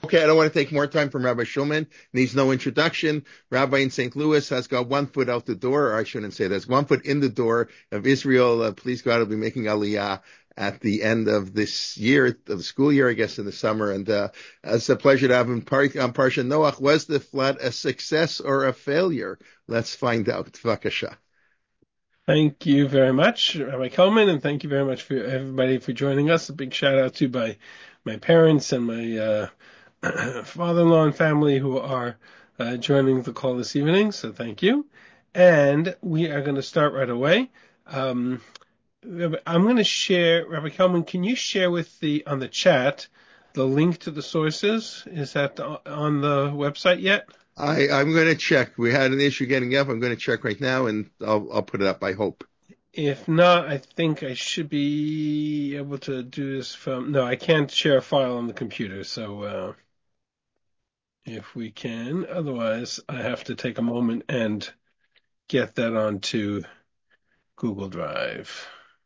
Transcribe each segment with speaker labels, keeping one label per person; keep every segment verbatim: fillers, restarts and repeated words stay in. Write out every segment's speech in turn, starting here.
Speaker 1: Okay, I don't want to take more time from Rabbi Shulman. Needs no introduction. Rabbi in Saint Louis has got one foot out the door, or I shouldn't say this, one foot in the door of Israel. Uh, please God, will be making Aliyah at the end of this year, of the school year, I guess, in the summer. And uh, it's a pleasure to have him par- on Parsha Noach. Was the flood a success or a failure? Let's find out. Vakasha.
Speaker 2: Thank you very much, Rabbi Kalman, and thank you very much for everybody for joining us. A big shout out to by my parents and my uh, father-in-law and family who are uh, joining the call this evening. So thank you. And we are going to start right away. Um, I'm going to share, Rabbi Kalman, can you share with the on the chat the link to the sources? Is that on the website yet?
Speaker 1: I, I'm going to check. We had an issue getting up. I'm going to check right now, and I'll, I'll put it up, I hope.
Speaker 2: If not, I think I should be able to do this from... No, I can't share a file on the computer, so uh, if we can. Otherwise, I have to take a moment and get that onto Google Drive,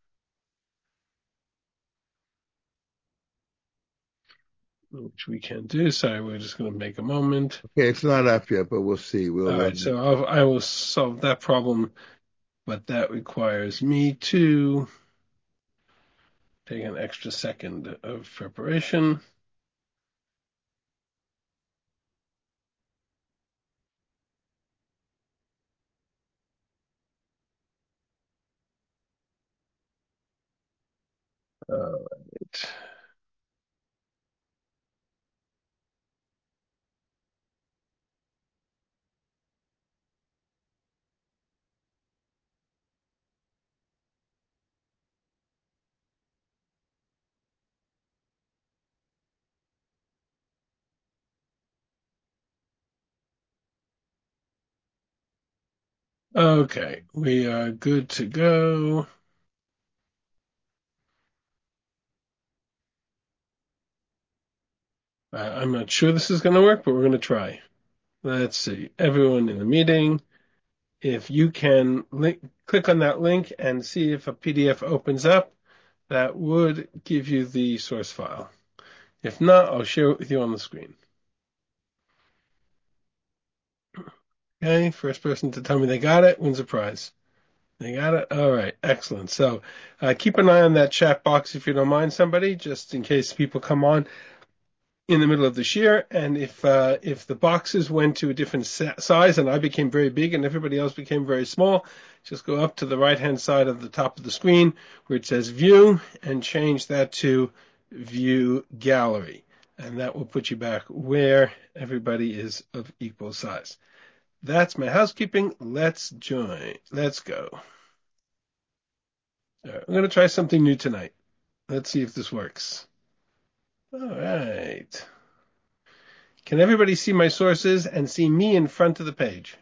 Speaker 2: which we can do. Sorry, we're just going to make a moment.
Speaker 1: Okay, it's not up yet, but we'll see. We'll.
Speaker 2: All right,
Speaker 1: Um,
Speaker 2: so I'll, I will solve that problem, but that requires me to take an extra second of preparation. All right. Okay, we are good to go. I'm not sure this is going to work, but we're going to try. Let's see. Everyone in the meeting, if you can link, click on that link and see if a P D F opens up, that would give you the source file. If not, I'll share it with you on the screen. Okay, first person to tell me they got it wins a prize. They got it? All right, excellent. So uh, keep an eye on that chat box if you don't mind, somebody, just in case people come on in the middle of this year, and if uh, if the boxes went to a different size and I became very big and everybody else became very small, just go up to the right hand side of the top of the screen where it says view and change that to view gallery, and that will put you back where everybody is of equal size. That's my housekeeping. Let's join. Let's go. All right, I'm going to try something new tonight. Let's see if this works. All right. Can everybody see my sources and see me in front of the page?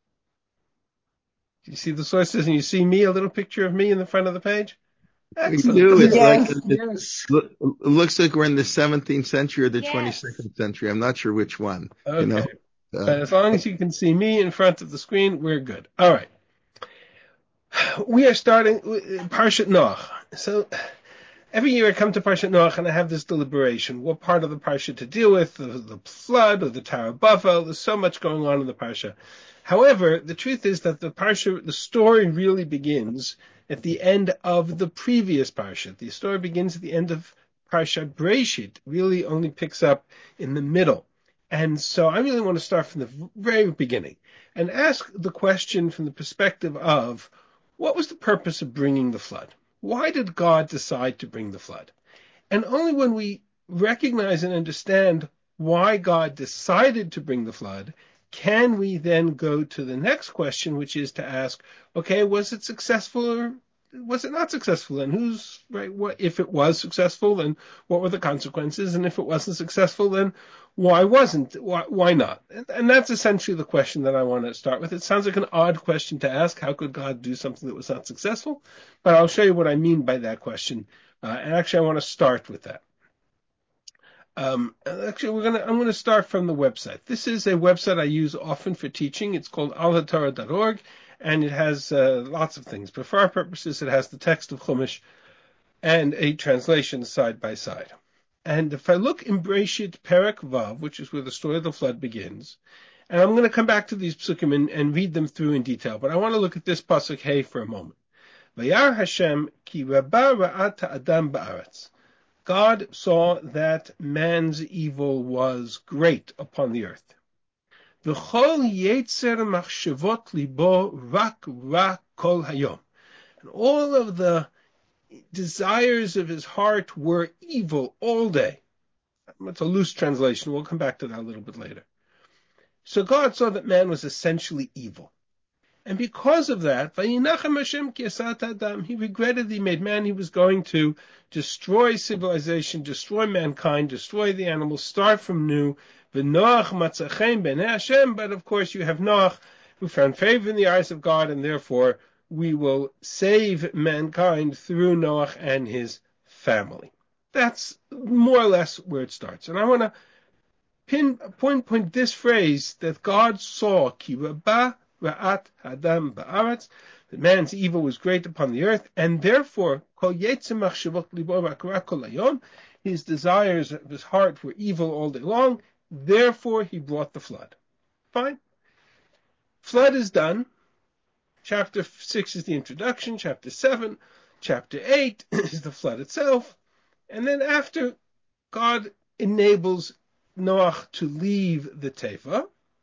Speaker 2: You see the sources and you see me, a little picture of me in the front of the page?
Speaker 1: we
Speaker 2: Excellent.
Speaker 1: do. It's like
Speaker 3: Yes,
Speaker 1: it,
Speaker 3: yes.
Speaker 1: it looks like we're in the seventeenth century or the
Speaker 3: Yes.
Speaker 1: twenty-second century. I'm not sure which one. You know.
Speaker 2: Okay.
Speaker 1: Uh,
Speaker 2: But as long as you can see me in front of the screen, we're good. All right. We are starting Parshat Noach. So every year I come to Parshat Noach and I have this deliberation. What part of the Parsha to deal with? The, the flood or the Tower of Babel? There's so much going on in the Parsha. However, the truth is that the Parsha, the story really begins at the end of the previous Parsha. The story begins at the end of Parsha Breshit. Really only picks up in the middle. And so I really want to start from the very beginning and ask the question from the perspective of what was the purpose of bringing the flood? Why did God decide to bring the flood? And only when we recognize and understand why God decided to bring the flood can we then go to the next question, which is to ask, okay, was it successful or was it not successful? And who's right? What if it was successful? Then what were the consequences? And if it wasn't successful, then why wasn't? Why, why not? And, and that's essentially the question that I want to start with. It sounds like an odd question to ask. How could God do something that was not successful? But I'll show you what I mean by that question. Uh, and actually, I want to start with that. Um, actually, we're gonna. I'm gonna start from the website. This is a website I use often for teaching. It's called al hatorah dot org, and it has uh, lots of things. But for our purposes, it has the text of Chumash and a translation side by side. And if I look in Bereshit Perek Vav, which is where the story of the flood begins, and I'm going to come back to these psukim and, and read them through in detail, but I want to look at this pasuk Hey for a moment. Vayar Hashem ki rabba ra'at ha'adam ba'aretz. God saw that man's evil was great upon the earth. V'chol yetzer machshavot libo rak ra kol hayom. And all of the desires of his heart were evil all day. It's a loose translation. We'll come back to that a little bit later. So God saw that man was essentially evil. And because of that, Vayinachem Hashem ki asat adam, he regretted that he made man. He was going to destroy civilization, destroy mankind, destroy the animals, start from new. V'noach matzachem b'nei Hashem, but of course you have Noach, who found favor in the eyes of God, and therefore we will save mankind through Noach and his family. That's more or less where it starts. And I want to pin, point, point this phrase that God saw, ki rabba ra'at hadam ba'aretz, that man's evil was great upon the earth, and therefore, kol yetzim machshavot libo rak ra kol hayom, his desires of his heart were evil all day long, therefore he brought the flood. Fine. Flood is done. Chapter six is the introduction. Chapter seven, chapter eight is the flood itself. And then after, God enables Noach to leave the Teva.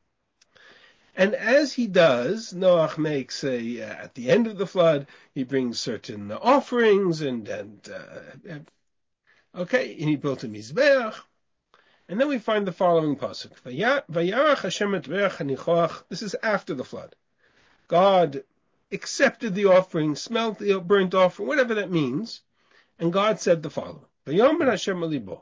Speaker 2: And as he does, Noach makes a, uh, at the end of the flood, he brings certain offerings and, and, uh, okay, and he built a Mizbeach. And then we find the following pasuk. Vayarach Hashem et reach hanichoach. This is after the flood. God accepted the offering, smelt the burnt offering, whatever that means. And God said the following. Vayomer Hashem alibo.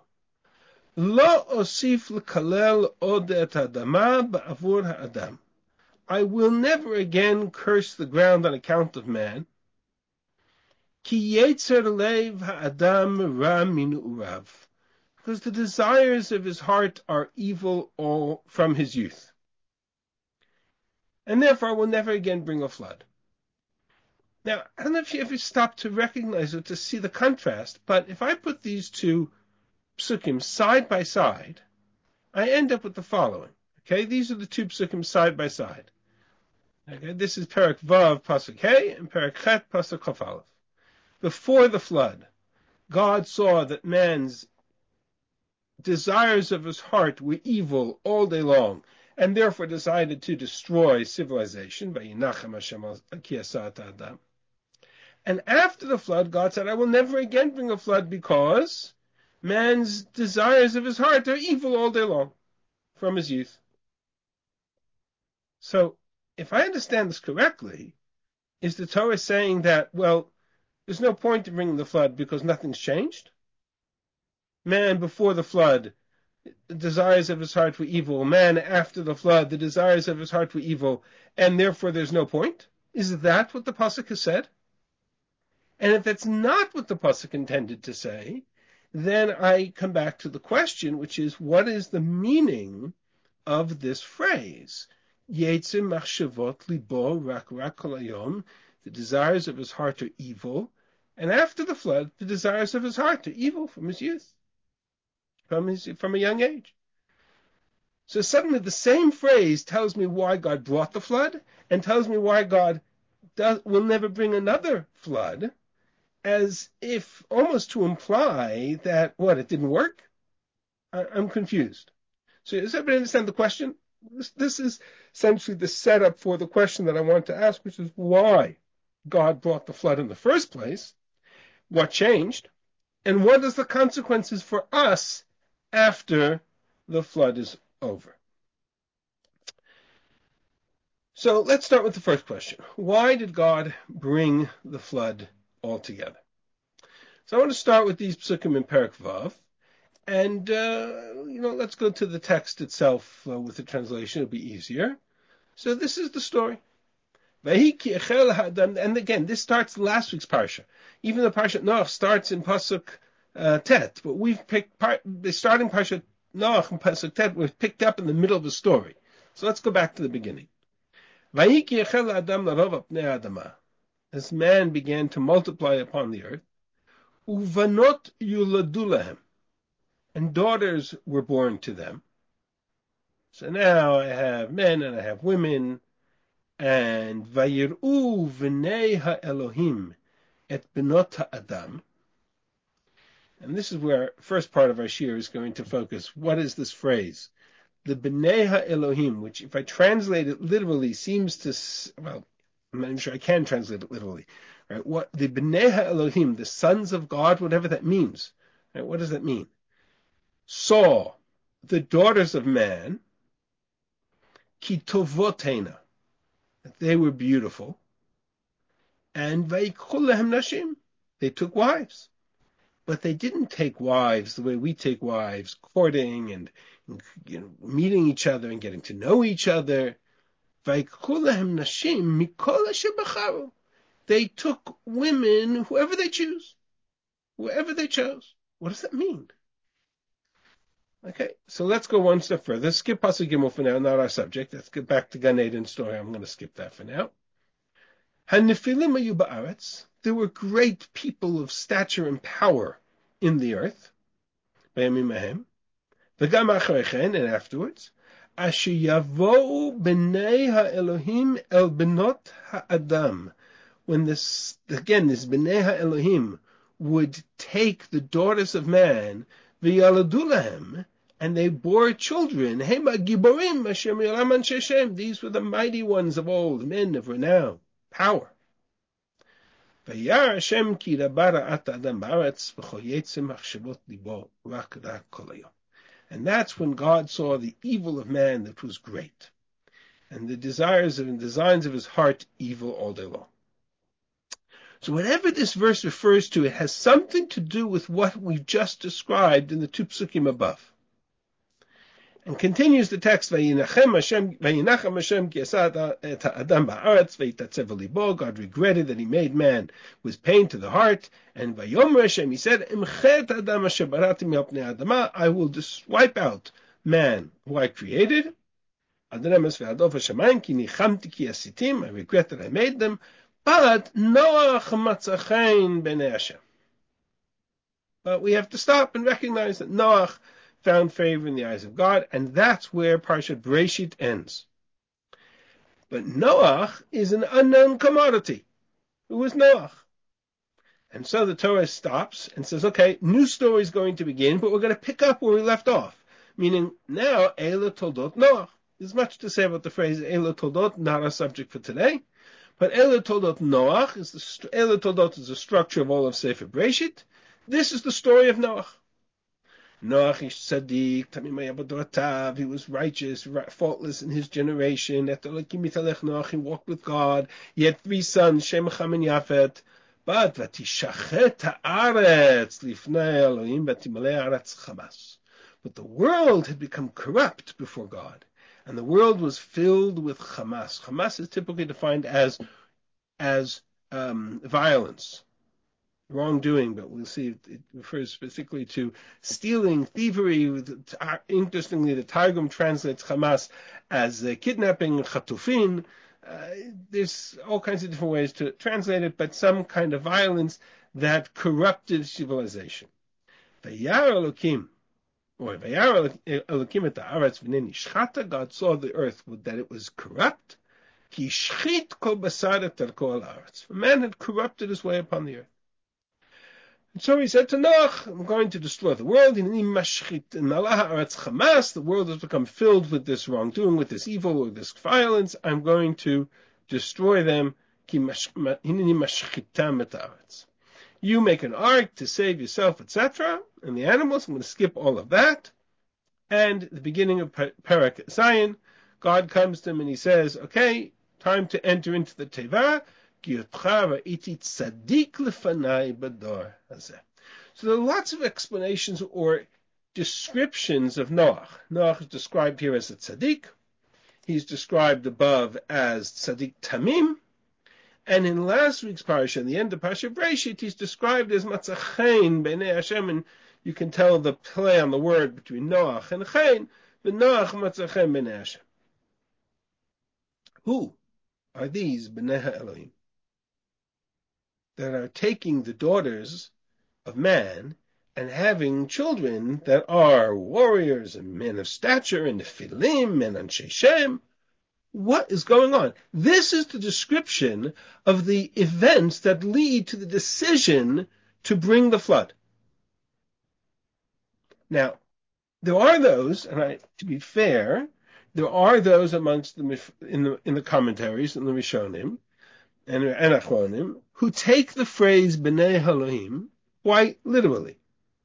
Speaker 2: Lo osif l'kalel od et adama ba'avur ha'adam. I will never again curse the ground on account of man. Ki yetzer leiv ha'adam ra min urav. Because the desires of his heart are evil all from his youth. And therefore I will never again bring a flood. Now, I don't know if you ever stop to recognize or to see the contrast, but if I put these two psukim side by side, I end up with the following. Okay, these are the two psukim side by side. Okay, this is Perek Vav, Pasuk Hey, and Perek Chet, Pasuk Chaf Aleph. Before the flood, God saw that man's desires of his heart were evil all day long, and therefore decided to destroy civilization. And after the flood, God said, I will never again bring a flood because man's desires of his heart are evil all day long from his youth. So, if I understand this correctly, is the Torah saying that, well, there's no point in bringing the flood because nothing's changed? Man before the flood, the desires of his heart were evil. Man after the flood, the desires of his heart were evil, and therefore there's no point? Is that what the pasuk has said? And if that's not what the pasuk intended to say, then I come back to the question, which is, what is the meaning of this phrase? Yetzim machshavot libo rak rak kol hayom. The desires of his heart are evil, and after the flood, the desires of his heart are evil from his youth. From his, from a young age. So suddenly the same phrase tells me why God brought the flood and tells me why God does, will never bring another flood, as if almost to imply that, what, it didn't work? I, I'm confused. So does everybody understand the question? This, this is essentially the setup for the question that I want to ask, which is why God brought the flood in the first place, what changed, and what is the consequences for us after the flood is over. So let's start with the first question. Why did God bring the flood altogether? So I want to start with these psukim in Perek Vav, and uh, you know, let's go to the text itself uh, with the translation. It'll be easier. So this is the story. And again, this starts last week's parsha. Even the parsha Noach starts in pasuk Uh, Tet, but we've picked part, the starting Parshat Noach and Pasuk Tet was picked up in the middle of the story. So let's go back to the beginning. As man began to multiply upon the earth, uvanot yuladu lahem, and daughters were born to them. So now I have men and I have women, and Vayir'u v'nei ha'Elohim et benot ha'adam. And this is where first part of our shir is going to focus. What is this phrase? The B'nei HaElohim, which if I translate it literally seems to, well, I'm not even sure I can translate it literally. Right? What the B'nei HaElohim, the sons of God, whatever that means. Right? What does that mean? Saw the daughters of man, ki tovotena, that they were beautiful, and vayikhu lehem nashim, they took wives. But they didn't take wives the way we take wives, courting and, you know, meeting each other and getting to know each other. They took women, whoever they choose, whoever they chose. What does that mean? Okay, so let's go one step further. Let's skip Pasuk Gimel for now, not our subject. Let's get back to Gan Eden story. I'm going to skip that for now. Hanifilim hayu ba'aretz. There were great people of stature and power in the earth. Bayamim mahem. V'gam acharechen, and afterwards. Asher yavou b'nei ha'Elohim el benot ha'adam. When this, again, this b'nei ha'Elohim would take the daughters of man, v'yaladu lahem, and they bore children. Hema giborim asher mi'olam anshe Shem. These were the mighty ones of old, men of renown, power. Vayar Hashem ki rabara at adam ba'aretz v'chol yetzim machshavot libo rak ra kol hayom. And that's when God saw the evil of man that was great, and the desires and designs of his heart evil all day long. So whatever this verse refers to, it has something to do with what we've just described in the two psukim above. And continues the text, Vayinachem Hashem, Vayinachem Hashem ki asad et ha'adam ba'aretz v'yitatzev libo. God regretted that he made man with pain to the heart. And Vayomer Hashem, he said, Imchet adam asher barati mi'al adama. I will just wipe out man who I created. Adremes ve'adov hashamayim ki nichamti ki asitim. I regret that I made them. But Noach matzachein b'nei Hashem. But we have to stop and recognize that Noach found favor in the eyes of God, and that's where Parshat Bereshit ends. But Noach is an unknown commodity. Who is Noach? And so the Torah stops and says, okay, new story is going to begin, but we're going to pick up where we left off. Meaning, now, Eila Toldot Noach. There's much to say about the phrase Eila Toldot, not our subject for today. But Eila Toldot Noach, is the, Eila Toldot is the structure of all of Sefer Bereshit. This is the story of Noach. Noach is tzaddik, tamim haya b'dorotav. He was righteous, faultless in his generation. Et Elokim mitalech Noach, he walked with God. He had three sons, Shem, Cham, and Yafet. But v'tishachet ha'aretz lifnei Elohim v'timalei ha'aretz chamas. But the world had become corrupt before God, and the world was filled with chamas. Chamas is typically defined as as um, violence, wrongdoing, but we'll see it refers specifically to stealing, thievery. Interestingly, the Targum translates Hamas as uh, kidnapping, chatufin. Uh, there's all kinds of different ways to translate it, but some kind of violence that corrupted civilization. Vayar Elokim, or Vayar Elokim et haaretz v'nei nishchata. God saw the earth that it was corrupt. Ki shchit kol basar et darko al haaretz. Man had corrupted his way upon the earth. And so he said to Noach, I'm going to destroy the world. The world has become filled with this wrongdoing, with this evil, with this violence. I'm going to destroy them. You make an ark to save yourself, et cetera. And the animals, I'm going to skip all of that. And the beginning of Parak Zion, God comes to him and he says, okay, time to enter into the Teva. So there are lots of explanations or descriptions of Noach. Noach is described here as a tzaddik. He's described above as tzaddik tamim. And in last week's parasha, in the end of Parsha Bereshit, he's described as matzachein b'nei Hashem. And you can tell the play on the word between Noach and Chain. But Noach matzachein b'nei Hashem. Who are these b'nei ha'Elohim that are taking the daughters of man and having children that are warriors and men of stature and Nephilim and Anshe Shem. What is going on? This is the description of the events that lead to the decision to bring the flood. Now, there are those, and I, to be fair, there are those amongst the in the in the commentaries in the Rishonim and Achronim who take the phrase B'nai Elohim quite literally.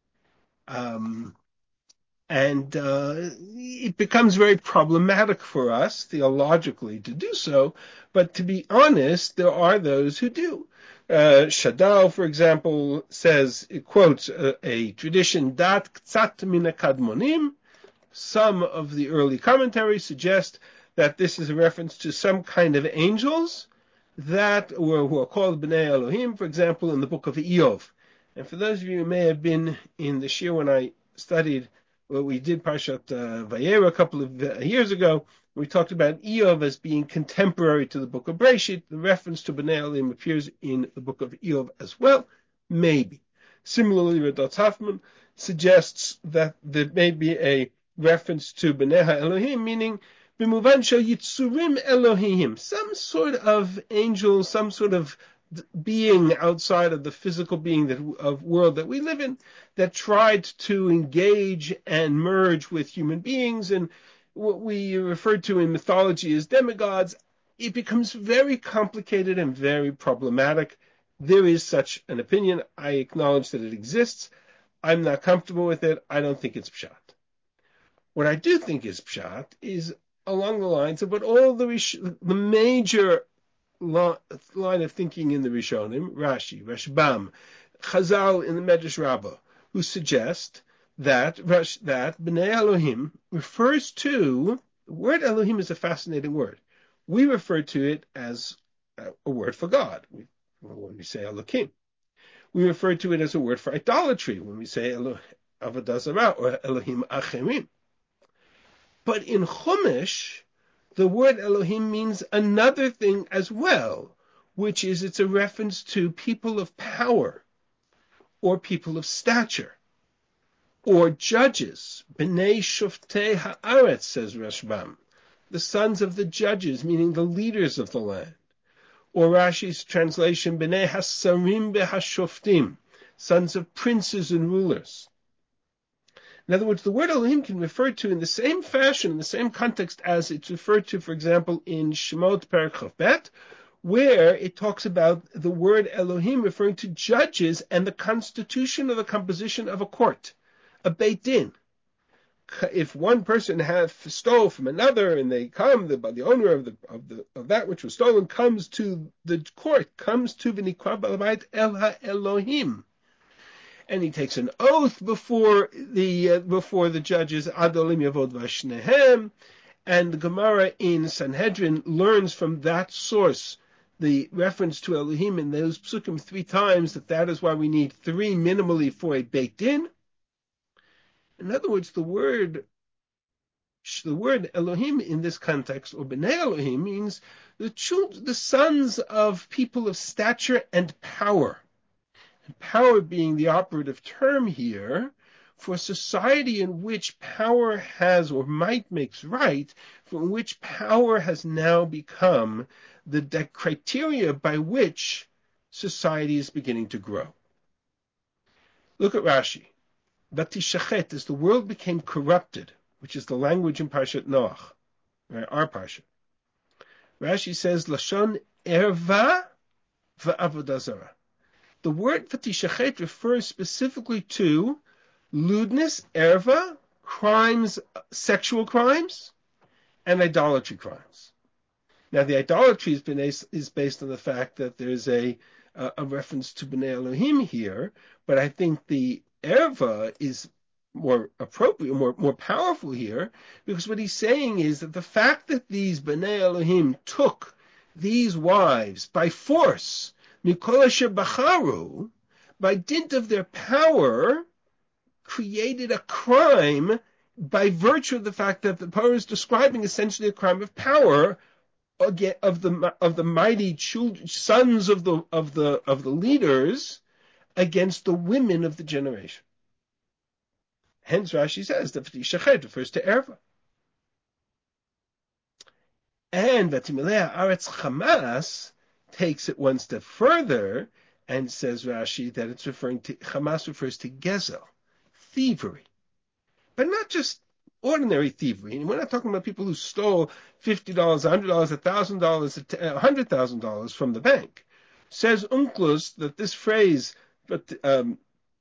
Speaker 2: Um, and uh, it becomes very problematic for us theologically to do so, but to be honest, there are those who do. Uh, Shadal, for example, says, it quotes a, a tradition, Dat Ktsat Mina Kadmonim. Some of the early commentaries suggest that this is a reference to some kind of angels that were who are called B'nai Elohim, for example, in the book of Iyov. And for those of you who may have been in the shir when I studied, well, we did Parshat uh, Vayera a couple of uh, years ago, we talked about Iyov as being contemporary to the book of Breshit. The reference to B'nai Elohim appears in the book of Iyov as well. Maybe. Similarly, Radat Hoffman suggests that there may be a reference to B'nai Elohim, meaning B'muvan shel Yitzurim Elohim, some sort of angel, some sort of being outside of the physical being that of world that we live in, that tried to engage and merge with human beings, and what we refer to in mythology as demigods. It becomes very complicated and very problematic. There is such an opinion. I acknowledge that it exists. I'm not comfortable with it. I don't think it's pshat. What I do think is pshat is along the lines of what all the the major line of thinking in the Rishonim, Rashi, Rashbam, Chazal in the Medrash Rabbah, who suggest that that B'nai Elohim refers to, the word Elohim is a fascinating word. We refer to it as a word for God when we say Elohim. We refer to it as a word for idolatry when we say Avodah Zarah or Elohim Acherim. But in Chumash, the word Elohim means another thing as well, which is it's a reference to people of power, or people of stature, or judges. B'nai Shoftei Haaretz, says Rashbam, the sons of the judges, meaning the leaders of the land. Or Rashi's translation, B'nai Hasarim Behashoftim, sons of princes and rulers. In other words, the word Elohim can refer to in the same fashion, in the same context as it's referred to, for example, in Shemot Perek Chav Bet, where it talks about the word Elohim referring to judges and the constitution or the composition of a court, a Beit Din. If one person has stole from another, and they come, the, the owner of the of the of that which was stolen comes to the court, comes to V'nikra B'Alabait El HaElohim, and he takes an oath before the uh, before the judges, Adolim Yavod Vashnehem, and the Gemara in Sanhedrin learns from that source the reference to Elohim in those psukim three times, that that is why we need three minimally for a Beit Din. In other words, the word the word Elohim in this context, or B'nai Elohim, means the children, the sons of people of stature and power. And power being the operative term here for society in which power has, or might makes right, from which power has now become the, the criteria by which society is beginning to grow. Look at Rashi. Vatishachet, as the world became corrupted, which is the language in Parshat Noach, right, our Parsha. Rashi says, Lashon erva v'avodah zarah. The word Vatishachet refers specifically to lewdness, erva, crimes, sexual crimes, and idolatry crimes. Now, the idolatry is, been, is based on the fact that there's a, a, a reference to B'nai Elohim here, but I think the erva is more appropriate, more, more powerful here, because what he's saying is that the fact that these B'nai Elohim took these wives by force, Mikol Asher Bacharu, by dint of their power, created a crime by virtue of the fact that the Torah is describing essentially a crime of power of the of the mighty children, sons of the of the of the leaders against the women of the generation. Hence Rashi says that V'tishachet refers to erva. And Vatimilea Aretz Chamas takes it one step further and says Rashi that it's referring to, Chamas refers to Gezel, thievery. But not just ordinary thievery. And we're not talking about people who stole fifty dollars, one hundred dollars, one thousand dollars, one hundred thousand dollars from the bank. Says Onkelos that this phrase, Vatishachet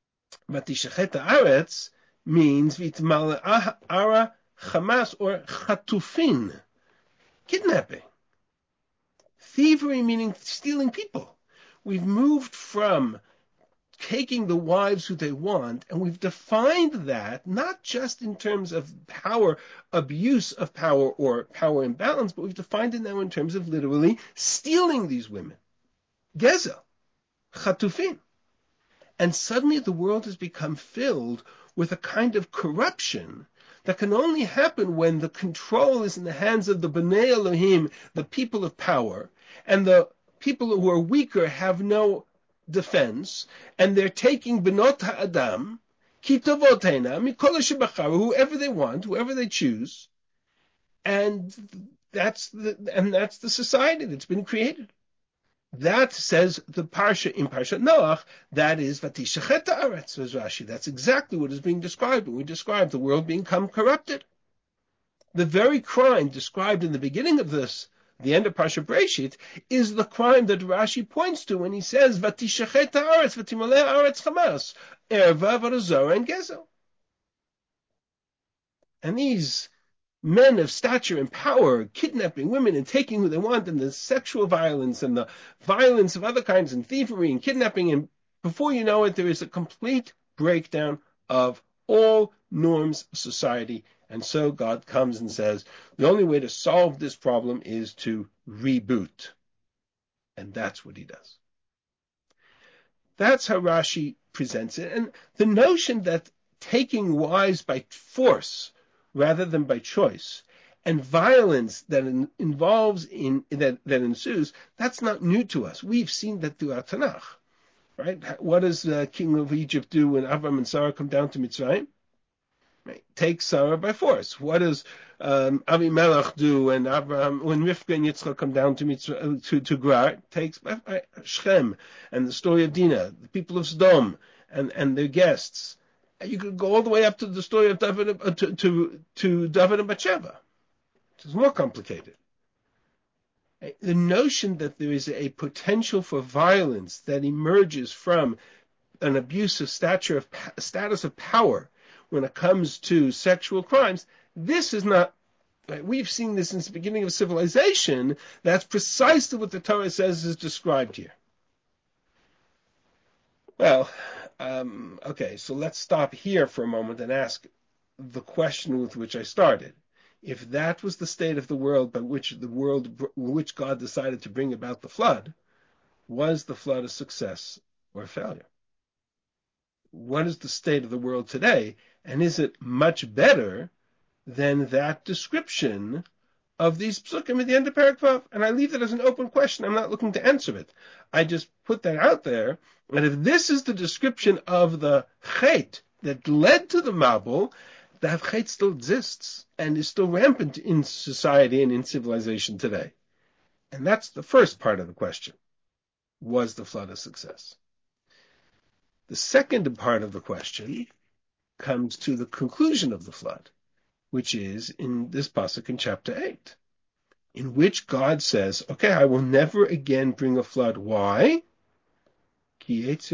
Speaker 2: Aretz, means Vitmala Ara Chamas or Chatufin. Kidnapping. Thievery meaning stealing people. We've moved from taking the wives who they want, and we've defined that not just in terms of power, abuse of power or power imbalance, but we've defined it now in terms of literally stealing these women. Gezel. Chatufin. And suddenly the world has become filled with a kind of corruption that can only happen when the control is in the hands of the Bnei Elohim, the people of power, and the people who are weaker have no defense, and they're taking Benot HaAdam, Kitovotena, Mikola Shebacharu, whoever they want, whoever they choose, and that's the and that's the society that's been created. That says the Parsha in Parshat Noach, that is Vatishachet Haaretz, says Rashi. That's exactly what is being described when we describe the world become corrupted. The very crime described in the beginning of this, the end of Parsha Breshit, is the crime that Rashi points to when he says Vatishachet Haaretz, Vatimaleh Haaretz Chamas, Erva, Varazora, and Gezel. And these men of stature and power kidnapping women and taking who they want, and the sexual violence and the violence of other kinds and thievery and kidnapping, and before you know it, there is a complete breakdown of all norms of society. And so God comes and says, the only way to solve this problem is to reboot. And that's what he does. That's how Rashi presents it. And the notion that taking wives by force rather than by choice, and violence that in, involves in that, that ensues, that's not new to us. We've seen that throughout Tanakh, right? What does the king of Egypt do when Avram and Sarah come down to Mitzrayim? Right? Take Sarah by force. What does um, Avimelech do when Abraham, when Rivka and Yitzchak come down to Mitzrayim, to, to Gerar? Takes by, by Shechem, and the story of Dinah, the people of Sodom, and, and their guests. You could go all the way up to the story of David, uh, to, to, to David and Bathsheba, which is more complicated. The notion that there is a potential for violence that emerges from an abuse of stature of status of power when it comes to sexual crimes, this is not. Right? We've seen this since the beginning of civilization. That's precisely what the Torah says is described here. Well. Um, okay, so let's stop here for a moment and ask the question with which I started. If that was the state of the world by which the world, which God decided to bring about the flood, was the flood a success or a failure? What is the state of the world today, and is it much better than that description of these psukim at the end of Perek Vav? And I leave that as an open question. I'm not looking to answer it. I just put that out there. And if this is the description of the chet that led to the Mabul, that chet still exists and is still rampant in society and in civilization today. And that's the first part of the question. Was the flood a success? The second part of the question comes to the conclusion of the flood, which is in this pasuk in chapter eight, in which God says, okay, I will never again bring a flood. Why? Because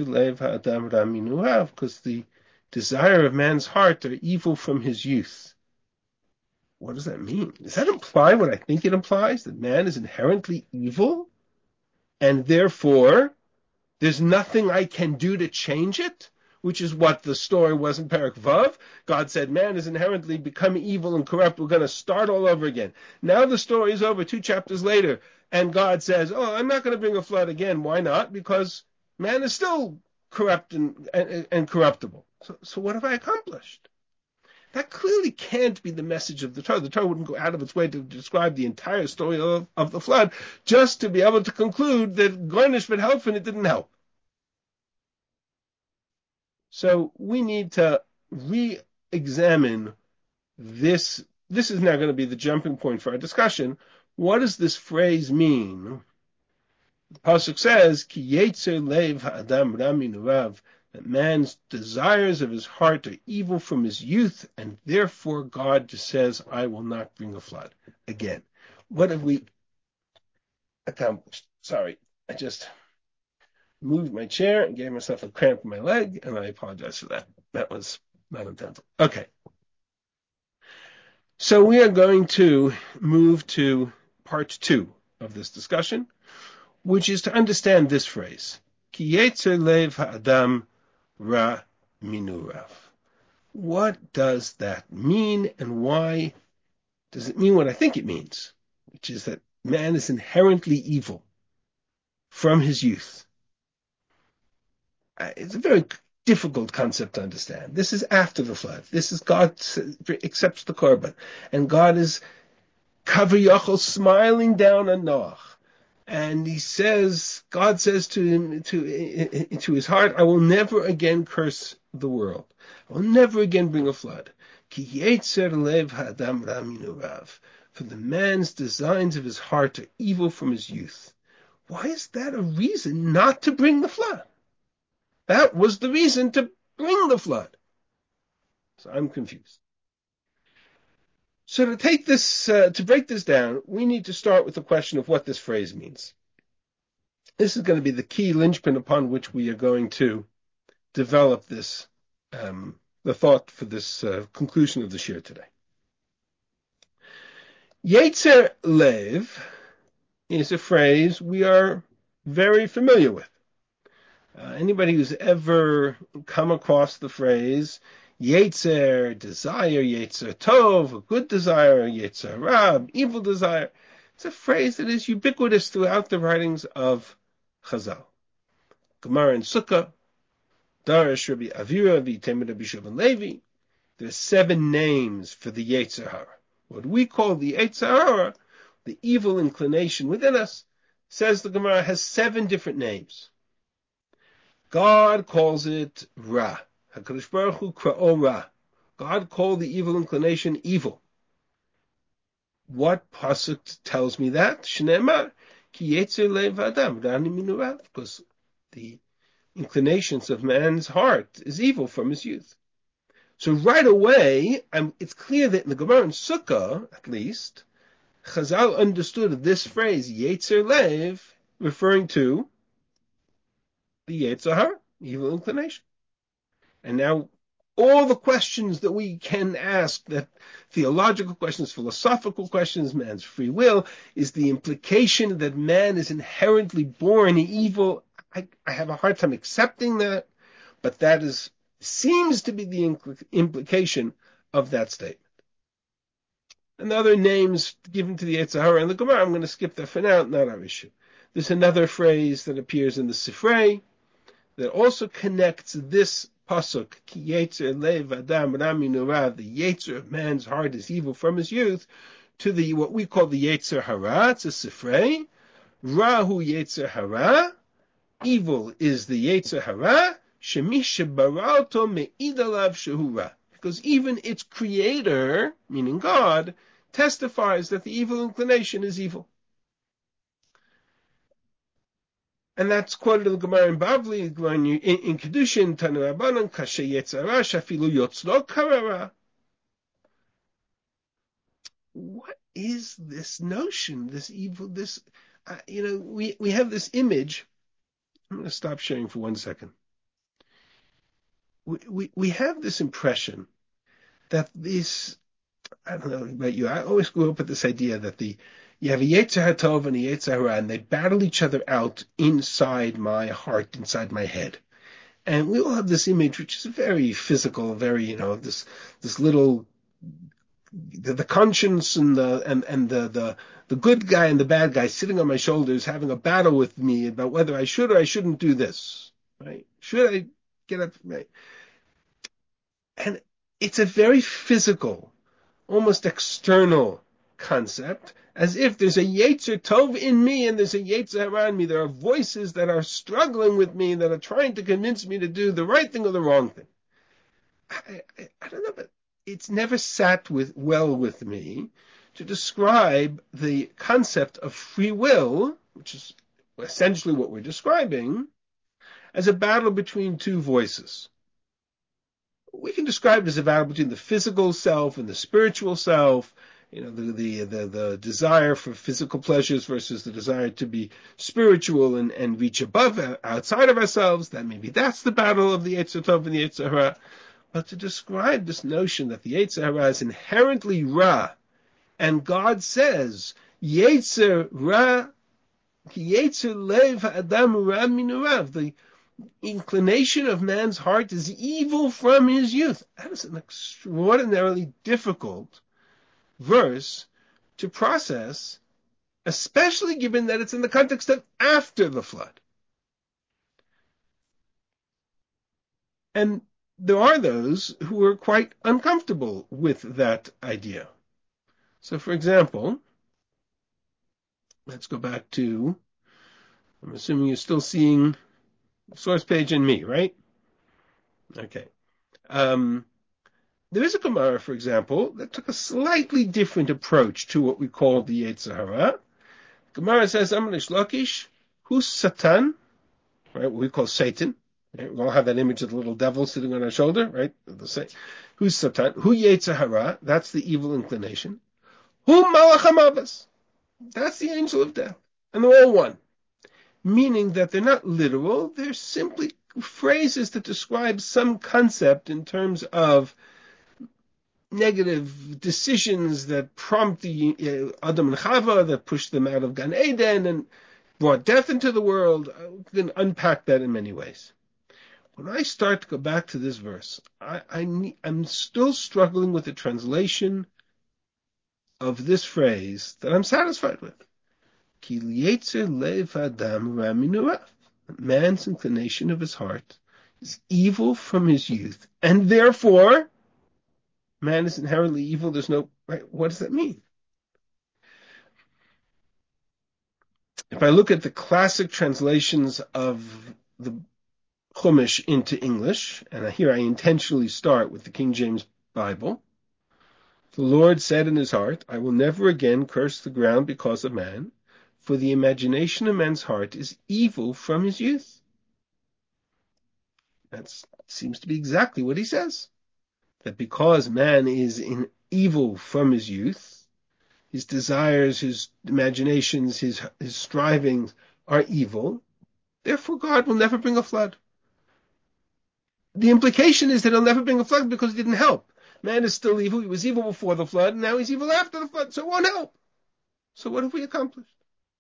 Speaker 2: the desire of man's heart are evil from his youth. What does that mean? Does that imply what I think it implies? That man is inherently evil? And therefore, there's nothing I can do to change it? Which is what the story was in Perek Vav. God said, man is inherently become evil and corrupt. We're going to start all over again. Now the story is over two chapters later. And God says, oh, I'm not going to bring a flood again. Why not? Because man is still corrupt and, and, and corruptible. So, so what have I accomplished? That clearly can't be the message of the Torah. The Torah wouldn't go out of its way to describe the entire story of, of the flood just to be able to conclude that Gornish would help and it didn't help. So we need to re examine this. This is now going to be the jumping point for our discussion. What does this phrase mean? The pasuk says, "Ki yetzer lev ha'adam ra minurav," that man's desires of his heart are evil from his youth, and therefore God just says, "I will not bring a flood." Again, what have we accomplished? Sorry, I just moved my chair and gave myself a cramp in my leg, and I apologize for that. That was not intended. Okay. So we are going to move to part two of this discussion, which is to understand this phrase, Ki yetzer lev ha'adam ra minurav. What does that mean, and why does it mean what I think it means, which is that man is inherently evil from his youth? It's a very difficult concept to understand. This is after the flood. This is God accepts the korban, and God is Kaviyachol smiling down on Noach, and he says, God says to him, to to his heart, "I will never again curse the world. I will never again bring a flood. Ki yetzer lev ha'adam ra minurav." For the man's designs of his heart are evil from his youth. Why is that a reason not to bring the flood? That was the reason to bring the flood. So I'm confused. So to take this, uh, to break this down, we need to start with the question of what this phrase means. This is going to be the key linchpin upon which we are going to develop this, um, the thought for this uh, conclusion of the shir today. Yetzer lev is a phrase we are very familiar with. Uh, anybody who's ever come across the phrase Yetzer, desire, Yetzer Tov, a good desire, Yetzer Rab, evil desire, it's a phrase that is ubiquitous throughout the writings of Chazal. Gemara and Sukkah, Darash Rabbi Avira, V'Temed Rabbi Shimon Levi, there's seven names for the Yetzer Hara. What we call the Yetzer Hara, the evil inclination within us, says the Gemara, has seven different names. God calls it Ra. HaKadosh Baruch Hu kra'o Ra. God called the evil inclination evil. What pasuk tells me that? Shneimar ki yetzer lev adam rani minurav, because the inclinations of man's heart is evil from his youth. So right away, I'm, it's clear that in the Gemara and Sukkah, at least, Chazal understood this phrase Yetzer lev referring to the Yetzer Hara, evil inclination. And now all the questions that we can ask, that theological questions, philosophical questions, man's free will, is the implication that man is inherently born evil. I, I have a hard time accepting that, but that is seems to be the impl- implication of that statement. And the other names given to the Yetzer Hara and the Gemara, I'm going to skip that for now, not our issue. There's another phrase that appears in the Sifrei that also connects this pasuk, Ki yetzer lev adam ra minurav, the yetzer of man's heart is evil from his youth, to the what we call the Yetzer Hara. It's a Sifrei. Rahu Yetzer Hara, evil is the Yetzer Hara, shemi shebaralto me'idalav shehura, because even its creator, meaning God, testifies that the evil inclination is evil. And that's quoted in the Gemara in Bavli, in, in Kedushin, Tanu Rabbanan, Kashe Yetzara, Shafilu Yotzlo Karara. What is this notion, this evil, this, uh, you know, we, we have this image. I'm going to stop sharing for one second. We, we, we have this impression that this, I don't know about you, I always grew up with this idea that the, you have a Yetzer HaTov and a Yetzer Hara, and they battle each other out inside my heart, inside my head. And we all have this image, which is very physical, very, you know, this this little, the, the conscience and the and, and the, the the good guy and the bad guy sitting on my shoulders, having a battle with me about whether I should or I shouldn't do this, right? Should I get up, right? And it's a very physical, almost external concept, as if there's a Yetzer Tov in me and there's a Yetzer Hara in me. There are voices that are struggling with me, that are trying to convince me to do the right thing or the wrong thing. I, I, I don't know, but it's never sat with well with me to describe the concept of free will, which is essentially what we're describing, as a battle between two voices. We can describe it as a battle between the physical self and the spiritual self, you know, the, the, the, the desire for physical pleasures versus the desire to be spiritual and, and reach above, outside of ourselves. That maybe that's the battle of the Yetzer Tov and the Yetzer Hara. But to describe this notion that the Yetzer Hara is inherently Ra, and God says, Yetzer Ra, Yetzer Lev Adam Ra Minurav, the inclination of man's heart is evil from his youth. That is an extraordinarily difficult verse to process, especially given that it's in the context of after the flood. And there are those who are quite uncomfortable with that idea. So, for example, let's go back to, I'm assuming you're still seeing source page and me, right? Okay. Um, there is a Gemara, for example, that took a slightly different approach to what we call the Yetzer Hara. Gemara says, Amar Reish Lakish, who's Satan, right? What we call Satan. Right? We all have that image of the little devil sitting on our shoulder, right? The who's Satan? Who Yetzer Hara? That's the evil inclination. Who Malach HaMavos? That's the angel of death. And they're all one. Meaning that they're not literal, they're simply phrases that describe some concept in terms of negative decisions that prompt the uh, Adam and Chava, that pushed them out of Gan Eden and brought death into the world. We can unpack that in many ways. When I start to go back to this verse, I, I need, I'm still struggling with the translation of this phrase that I'm satisfied with. Ki yetzer lev adam ra minurav. Man's inclination of his heart is evil from his youth, and therefore man is inherently evil. There's no, right? What does that mean? If I look at the classic translations of the Chumash into English, and here I intentionally start with the King James Bible, the Lord said in his heart, I will never again curse the ground because of man, for the imagination of man's heart is evil from his youth. That seems to be exactly what he says. That because man is in evil from his youth, his desires, his imaginations, his, his strivings are evil, therefore God will never bring a flood. The implication is that he'll never bring a flood because it didn't help. Man is still evil. He was evil before the flood, and now he's evil after the flood, so it won't help. So what have we accomplished?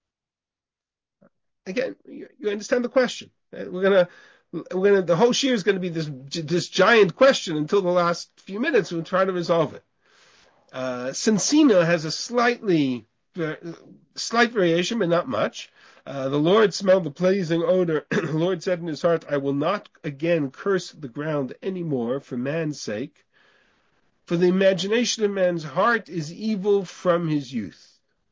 Speaker 2: Again, you, you understand the question. We're gonna, we're gonna, the whole shir is going to be this this giant question until the last few minutes. We'll try to resolve it. Uh, Sensina has a slightly, uh, slight variation, but not much. Uh, the Lord smelled the pleasing odor. The Lord said in his heart, I will not again curse the ground anymore for man's sake. For the imagination of man's heart is evil from his youth.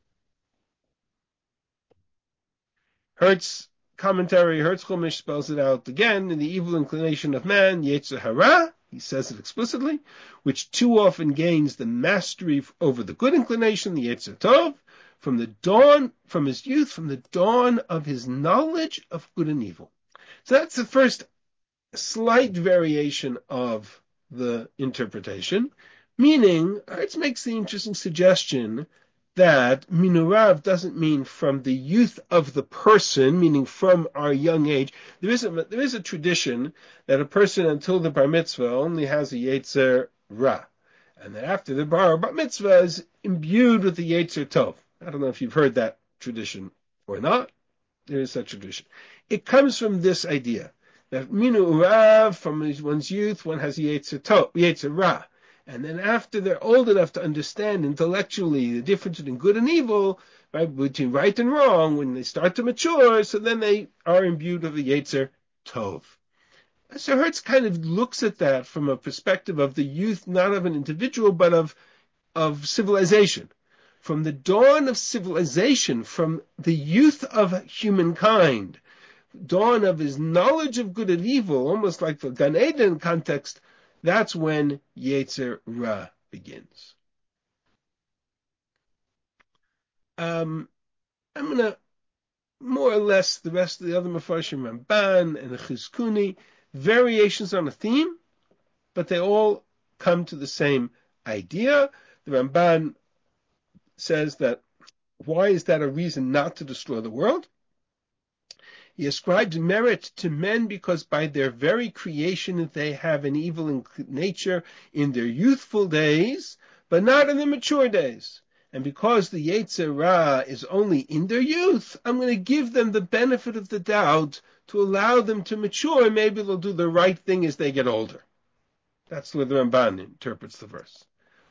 Speaker 2: Hertz commentary, Hertz Chumash spells it out again in the evil inclination of man, Yetzer Hara, he says it explicitly, which too often gains the mastery over the good inclination, the Yetzer Tov, from the dawn, from his youth, from the dawn of his knowledge of good and evil. So that's the first slight variation of the interpretation, meaning Hertz makes the interesting suggestion that minurav doesn't mean from the youth of the person, meaning from our young age. There is a, there is a tradition that a person until the bar mitzvah only has a yetzer ra, and that after the bar, bar mitzvah is imbued with the yetzer tov. I don't know if you've heard that tradition or not. There is such tradition. It comes from this idea that minurav, from one's youth, one has yetzer tov, yetzer ra. And then after they're old enough to understand intellectually the difference between good and evil, right, between right and wrong, when they start to mature, so then they are imbued with the Yetzer Tov. So Hertz kind of looks at that from a perspective of the youth, not of an individual, but of, of civilization. From the dawn of civilization, from the youth of humankind, dawn of his knowledge of good and evil, almost like the Gan Eden context, That's when Yetzer Ra begins. Um, I'm going to, more or less, the rest of the other Mefarshim, Ramban and the Chizkuni, variations on a theme, but they all come to the same idea. The Ramban says that, why is that a reason not to destroy the world? He ascribes merit to men because by their very creation they have an evil nature in their youthful days, but not in their mature days. And because the Yetzer Ra is only in their youth, I'm going to give them the benefit of the doubt to allow them to mature. Maybe they'll do the right thing as they get older. That's the way the Ramban interprets the verse.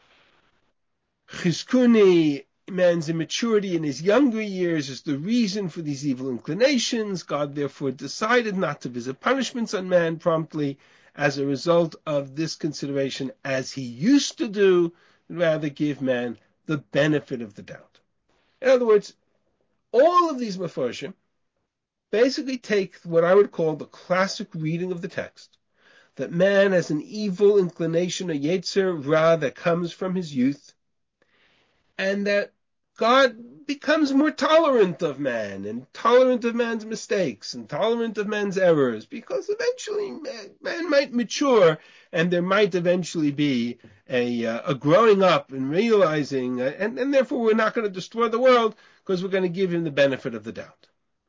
Speaker 2: Chizkuni, man's immaturity in his younger years is the reason for these evil inclinations. God therefore decided not to visit punishments on man promptly as a result of this consideration, as he used to do, rather give man the benefit of the doubt. In other words, all of these Mefarshim basically take what I would call the classic reading of the text, that man has an evil inclination, a Yetzer Ra that comes from his youth, and that God becomes more tolerant of man, and tolerant of man's mistakes, and tolerant of man's errors, because eventually man, man might mature, and there might eventually be a, uh, a growing up and realizing, uh, and, and therefore we're not going to destroy the world, because we're going to give him the benefit of the doubt.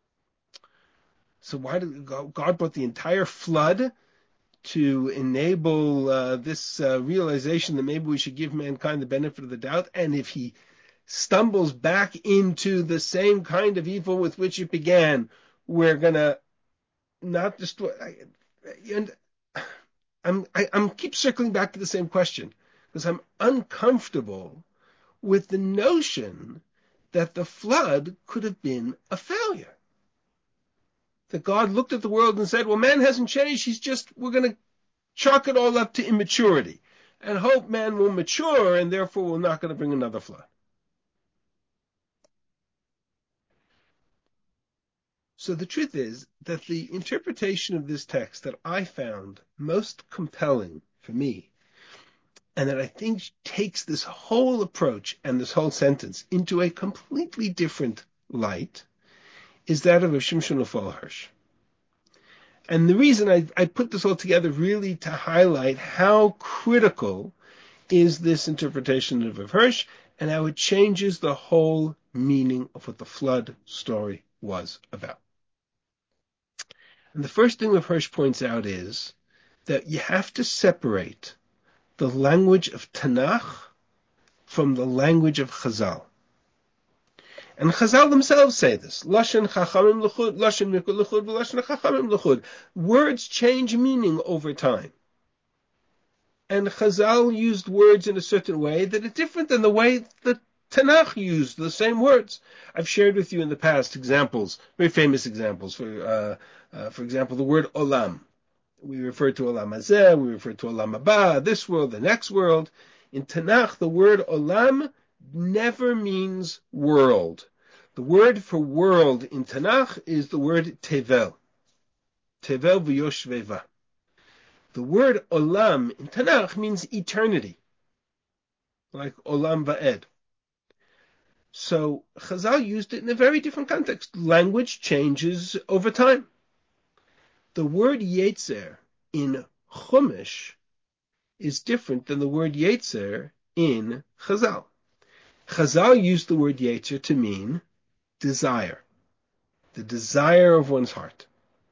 Speaker 2: So why did God, God brought the entire flood to enable uh, this uh, realization that maybe we should give mankind the benefit of the doubt, and if he stumbles back into the same kind of evil with which it began, we're going to not destroy. And I'm, I, I'm keep circling back to the same question, because I'm uncomfortable with the notion that the flood could have been a failure. That God looked at the world and said, well, man hasn't changed, he's just, we're going to chalk it all up to immaturity and hope man will mature, and therefore we're not going to bring another flood. So the truth is that the interpretation of this text that I found most compelling for me, and that I think takes this whole approach and this whole sentence into a completely different light, is that of Shimshon Raphael Hirsch. And the reason I, I put this all together really to highlight how critical is this interpretation of Hirsch, and how it changes the whole meaning of what the flood story was about. And the first thing that Hirsch points out is that you have to separate the language of Tanakh from the language of Chazal. And Chazal themselves say this. Lashon chachamim l'chud, lashon mikul l'chud, lashon chachamim l'chud. Words change meaning over time. And Chazal used words in a certain way that are different than the way the Tanakh used the same words. I've shared with you in the past examples, very famous examples. For uh, uh, for example, the word olam. We refer to olam hazeh, we refer to olam haba, this world, the next world. In Tanakh, the word olam never means world. The word for world in Tanakh is the word tevel. Tevel v'yoshveva. The word olam in Tanakh means eternity, like olam va'ed. So Chazal used it in a very different context. Language changes over time. The word Yetzer in Chumash is different than the word Yetzer in Chazal. Chazal used the word Yetzer to mean desire, the desire of one's heart.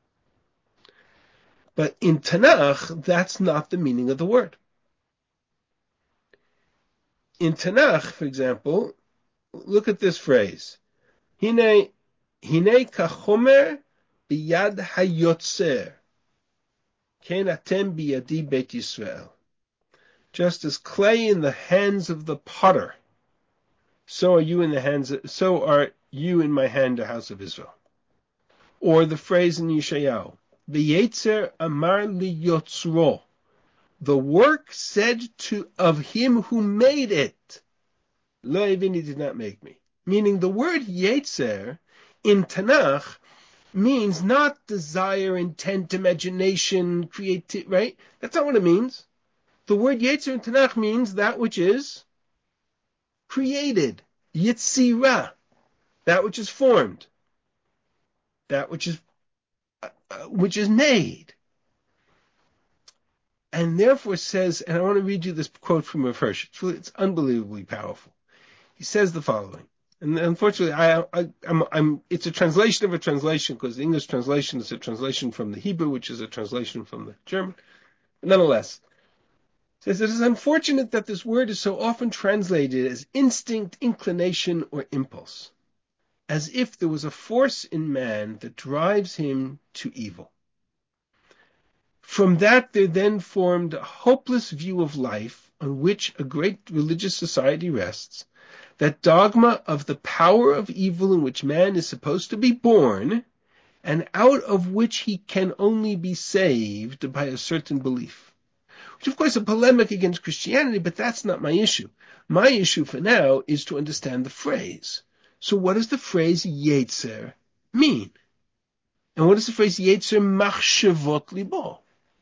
Speaker 2: But in Tanakh, that's not the meaning of the word. In Tanakh, for example, look at this phrase. Hine, hine kachomer biyad hayotzer. Ken atem biyadi Beit Yisrael. Just as clay in the hands of the potter, so are you in the hands of, so are you in my hand, the house of Israel. Or the phrase in Yeshayahu, V'yetzer amar li yotzro. The work said to of him who made it, Lo evini, did not make me. Meaning the word Yetzer in Tanakh means not desire, intent, imagination, creativity, right? That's not what it means. the word Yetzer in Tanakh means that which is created. Yitzira, that which is formed, that which is uh, which is made. And therefore says, and I want to read you this quote from Rav Hirsch. It's, really, it's unbelievably powerful. He says the following, and unfortunately, I, I, I'm, I'm, it's a translation of a translation, because the English translation is a translation from the Hebrew, which is a translation from the German. But nonetheless, it says, it is unfortunate that this word is so often translated as instinct, inclination, or impulse, as if there was a force in man that drives him to evil. From that there then formed a hopeless view of life on which a great religious society rests, that dogma of the power of evil in which man is supposed to be born, and out of which he can only be saved by a certain belief. Which of course is a polemic against Christianity, but that's not my issue. My issue for now is to understand the phrase. So what does the phrase Yetzer mean? And what does the phrase Yetzer machshavot libo?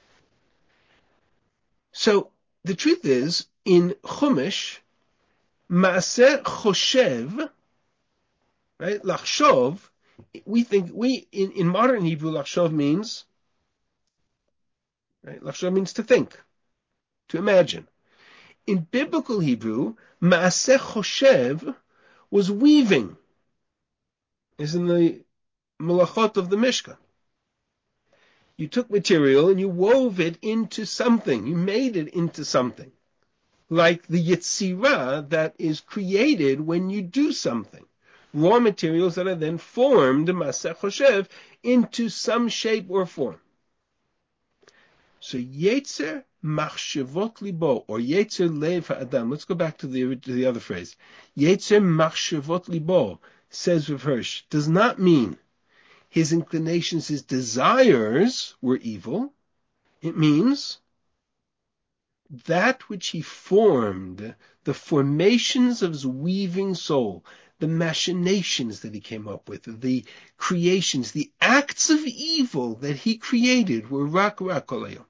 Speaker 2: So the truth is, in Chumash, Maaseh Choshev, right, Lachshov, we think, we, in, in modern Hebrew, Lachshov means, right, Lachshov means to think, to imagine. In biblical Hebrew, Maaseh Choshev was weaving, as in the Melachot of the Mishkan. You took material and you wove it into something. You made it into something. Like the Yetzirah that is created when you do something. Raw materials that are then formed, Maaseh Choshev, into some shape or form. So Yetzer machshavot libo, or Yetzer lev ha'adam. Let's go back to the, to the other phrase. Yetzer machshavot libo, says Rav Hirsch, does not mean his inclinations, his desires were evil. It means that which he formed, the formations of his weaving soul, the machinations that he came up with, the creations, the acts of evil that he created were rak rak olayim.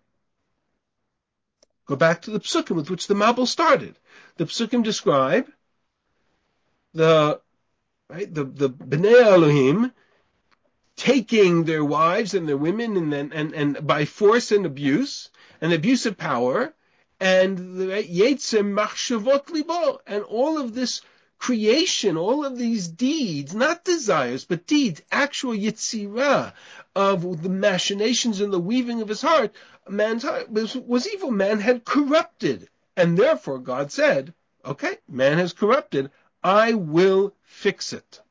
Speaker 2: Go back to the psukim with which the Mabul started. The psukim describe the right the the Bnei Elohim taking their wives and their women and then and, and by force and abuse and abuse of power and the Yetzer machshavot libo, and all of this creation, all of these deeds, not desires, but deeds, actual Yetzirah of the machinations and the weaving of his heart, man's heart was, was evil. Man had corrupted. And therefore God said, okay, man has corrupted. I will fix it.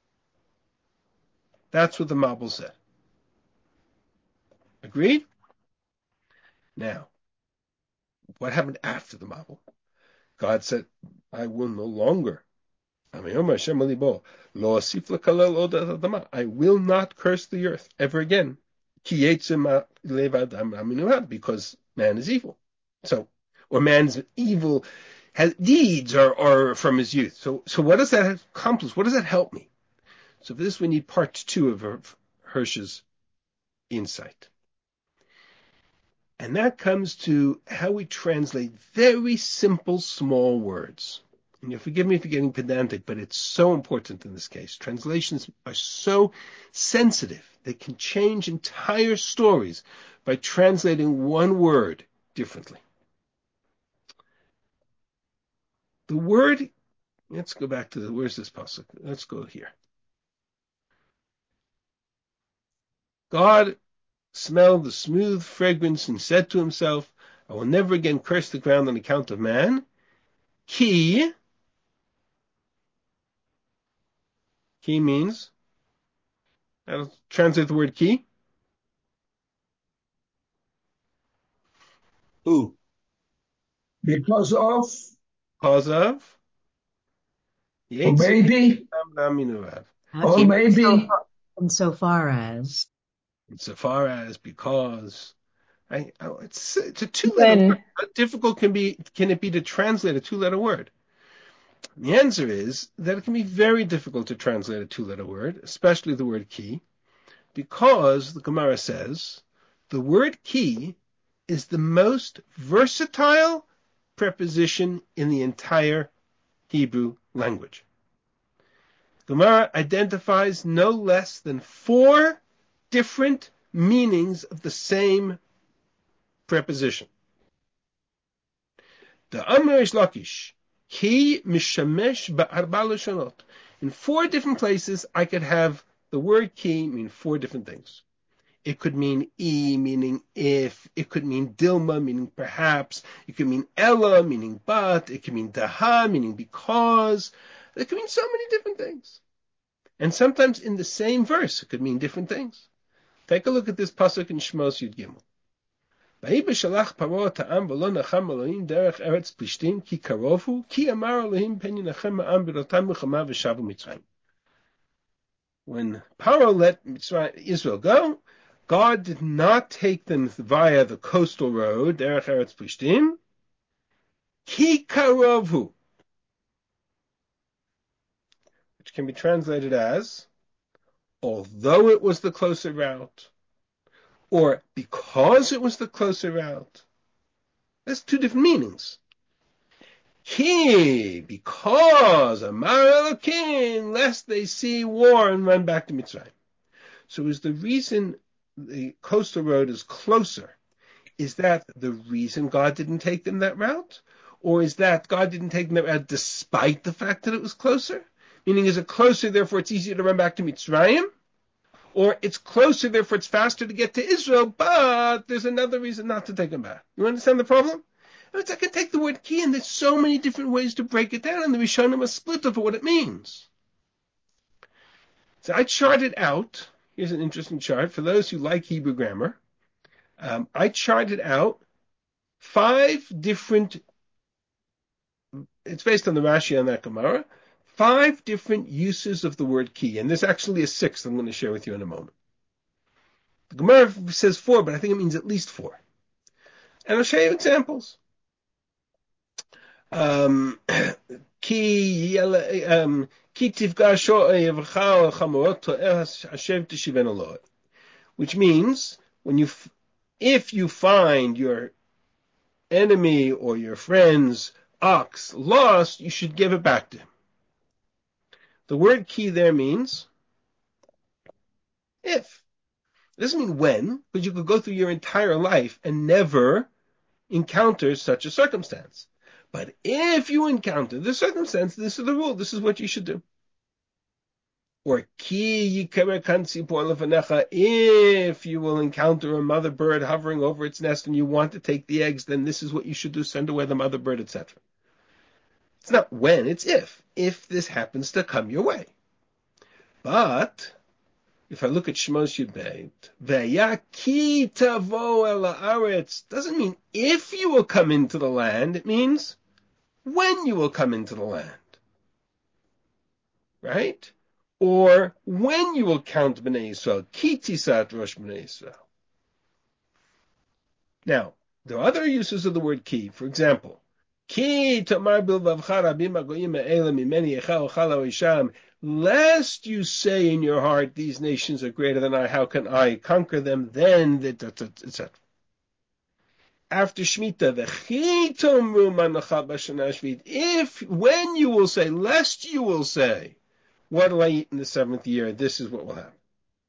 Speaker 2: That's what the Mabul said. Agreed? Now, what happened after the Mabul? God said, I will no longer. I will not curse the earth ever again. Because man is evil. So, or man's evil has deeds are, are from his youth. So, so what does that accomplish? What does that help me? So for this we need part two of Hirsch's insight. And that comes to how we translate very simple, small words. And you'll forgive me for getting pedantic, but it's so important in this case. Translations are so sensitive. They can change entire stories by translating one word differently. The word, let's go back to the, where's this pasuk? Let's go here. God smelled the smooth fragrance and said to himself, I will never again curse the ground on account of man. Ki, ki means, I'll translate the word ki.
Speaker 3: Who? Because of?
Speaker 2: Because of?
Speaker 3: Or maybe? Or maybe?
Speaker 4: Insofar as?
Speaker 2: Insofar as, because. I, oh, it's, it's a two-letter word. How difficult can be can it be to translate a two-letter word? The answer is that it can be very difficult to translate a two-letter word, especially the word ki, because the Gemara says the word ki is the most versatile preposition in the entire Hebrew language. Gemara identifies no less than four different meanings of the same preposition. The Amr Reish Lakish, Ki mishamesh ba'arba lashonot. In four different places, I could have the word ki mean four different things. It could mean e, meaning if. It could mean dilma, meaning perhaps. It could mean ella, meaning but. It could mean daha, meaning because. It could mean so many different things. And sometimes in the same verse, it could mean different things. Take a look at this pasuk in Shmos Yud Gimel. Vayhi b'shalach paro ta'am v'lo nacham Elohim derech eretz plishtim ki karovu ki amar Elohim pen yinachem ha'am b'rotam l'chama v'shavu Mitzrayim. When Paro let Israel go, God did not take them via the coastal road, derech eretz plishtim, ki karovu, which can be translated as, although it was the closer route, or because it was the closer route. That's two different meanings. Ki, because, Amar Elokim, lest they see war and run back to Mitzrayim. So is the reason the coastal road is closer, is that the reason God didn't take them that route? Or is that God didn't take them that route despite the fact that it was closer? Meaning, is it closer, therefore it's easier to run back to Mitzrayim? Or it's closer, therefore it's faster to get to Israel, but there's another reason not to take them back. You understand the problem? I can take the word ki, and there's so many different ways to break it down, and the Rishonim are split over what it means. So I charted out, here's an interesting chart, for those who like Hebrew grammar. Um, I charted out five different, it's based on the Rashi on that Gemara, five different uses of the word ki, and there's actually a sixth I'm going to share with you in a moment. The Gemara says four, but I think it means at least four. And I'll show you examples. Um, ki um, which means when you, if you find your enemy or your friend's ox lost, you should give it back to him. The word ki there means if. It doesn't mean when, but you could go through your entire life and never encounter such a circumstance. But if you encounter the circumstance, this is the rule, this is what you should do. Or ki yikere kansi por lefanecha, if you will encounter a mother bird hovering over its nest and you want to take the eggs, then this is what you should do, send away the mother bird, et cetera. It's not when, it's if. If this happens to come your way. But if I look at Shmos Yud Beit, ve'ya ki tavo el haaretz, doesn't mean if you will come into the land, it means when you will come into the land. Right? Or when you will count Bnei Yisrael, ki tisat rosh Bnei Yisrael. Now, there are other uses of the word ki. For example, ki tamar bilvavcha rabim hagoyim ha'ela mimeni echal chala isham, lest you say in your heart, these nations are greater than I, how can I conquer them? Then, et cetera. After Shemitah, if, when you will say, lest you will say, what do I eat in the seventh year? This is what will happen.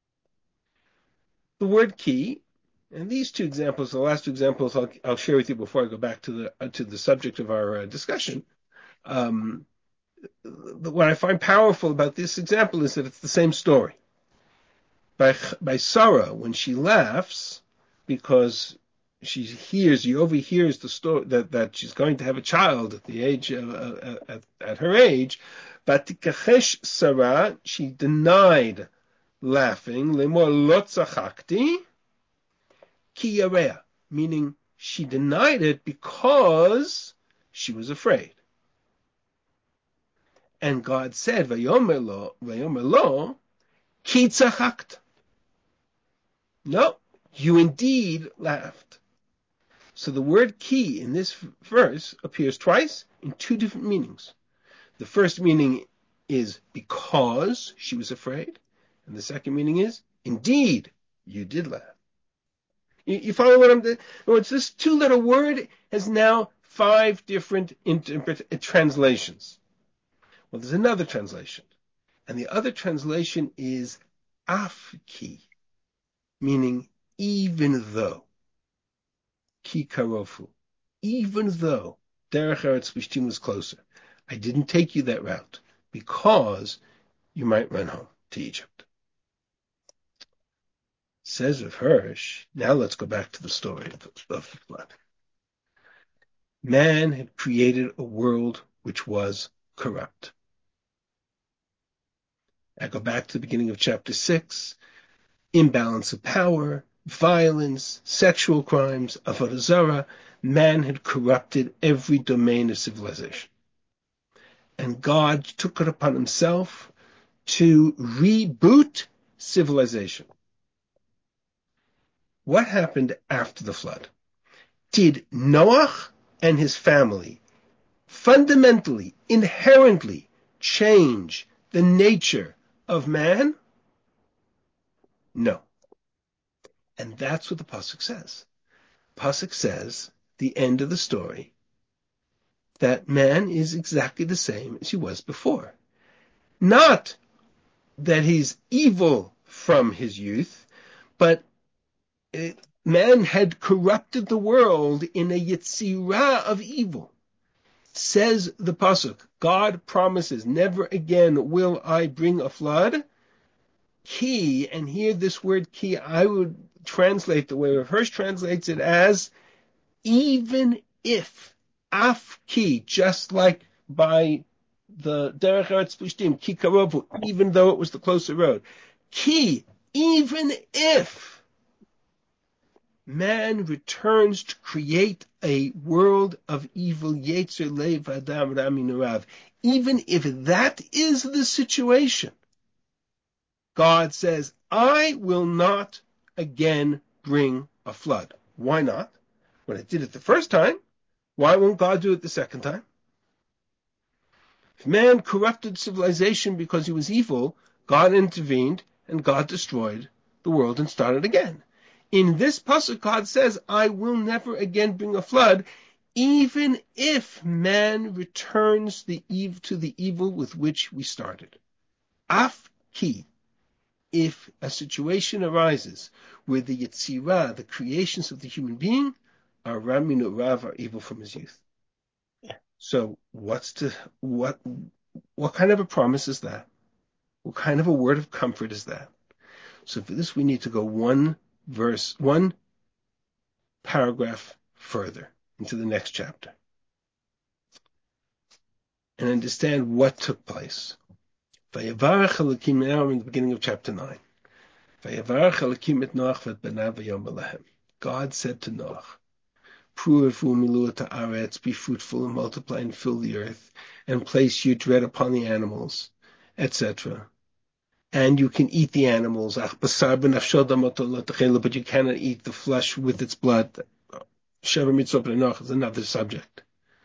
Speaker 2: The word ki, and these two examples, the last two examples I'll, I'll share with you before I go back to the uh, to the subject of our uh, discussion. Um, what I find powerful about this example is that it's the same story. By, by Sarah, when she laughs, because she hears, he overhears the story that, that she's going to have a child at the age, of, uh, at, at her age, but Tikachesh Sarah, she denied laughing, lemor lo tzachakti, ki yareah, meaning she denied it because she was afraid. And God said, Vayomer lo, Vayomer lo, ki tzachakt. No, you indeed laughed. So the word ki in this verse appears twice in two different meanings. The first meaning is because she was afraid, and the second meaning is, indeed, you did laugh. You, you follow what I'm doing? It's this two-letter word has now five different interpret- translations. Well, there's another translation. And the other translation is afki, meaning even though. Ki karofu. Even though Derech Eretz Plishtim was closer. I didn't take you that route because you might run home to Egypt. Says Rav Hirsch, now let's go back to the story of, of the flood. Man had created a world which was corrupt. I go back to the beginning of chapter six, imbalance of power, violence, sexual crimes, avodah zarah. Man had corrupted every domain of civilization. And God took it upon himself to reboot civilization. What happened after the flood? Did Noach and his family fundamentally, inherently change the nature of man? No. And that's what the Pasuk says. Pasuk says, the end of the story, that man is exactly the same as he was before. Not that he's evil from his youth, but it, man had corrupted the world in a yitzirah of evil. Says the Pasuk, God promises, never again will I bring a flood. Ki, and here this word ki, I would translate the way Rav Hirsch translates it as, even if, af ki, just like by the Derech Eretz Plishtim, ki karovu, even though it was the closer road. Ki, even if man returns to create a world of evil, Yetzer Lev Adam Rami Nurav, even if that is the situation, God says, I will not again bring a flood. Why not? When it did it the first time, why won't God do it the second time? If man corrupted civilization because he was evil, God intervened and God destroyed the world and started again. In this pasuk, God says, I will never again bring a flood, even if man returns the eve to the evil with which we started. Af ki. If a situation arises where the Yetzirah, the creations of the human being, are Raminu Rav, are evil from his youth. So what's to, what, what kind of a promise is that? What kind of a word of comfort is that? So for this, we need to go one verse, one paragraph further into the next chapter and understand what took place. Vayavarach Elokim, now we're in the beginning of chapter nine. God said to Noach, be fruitful and multiply and fill the earth, and place your dread upon the animals, et cetera. And you can eat the animals, but you cannot eat the flesh with its blood. Sheva mitzvot b'Noach is another subject.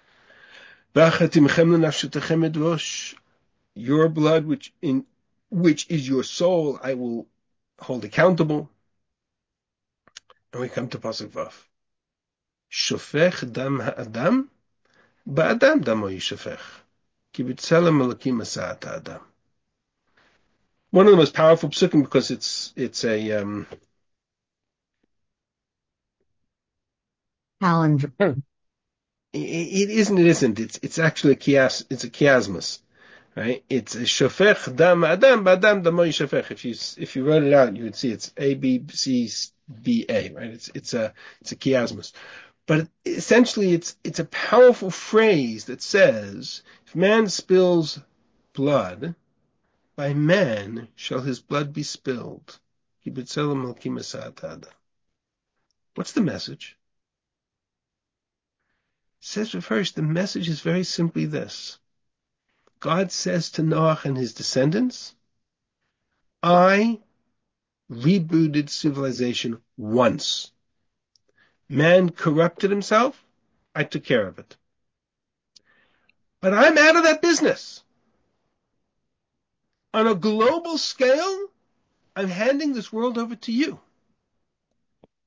Speaker 2: Your blood, which in which is your soul, I will hold accountable. And we come to Pasuk Vav. Shofech dam ha'adam, ba'adam damo yishofech. Ki b'tzelem elokim asa'at ha'adam. One of the most powerful psukim because it's it's a um,
Speaker 4: calendar.
Speaker 2: It, it isn't. It isn't. It's it's actually a chias. It's a chiasmus. Right? It's a shofech dam adam ba'adam damo yishofech. If you if you wrote it out, you would see it's A B C B A. Right? It's it's a it's a chiasmus. But essentially, it's it's a powerful phrase that says, if man spills blood, by man shall his blood be spilled. What's the message? Says Rav Hirsch, the message is very simply this. God says to Noach and his descendants, I rebooted civilization once. Man corrupted himself, I took care of it. But I'm out of that business. On a global scale, I'm handing this world over to you.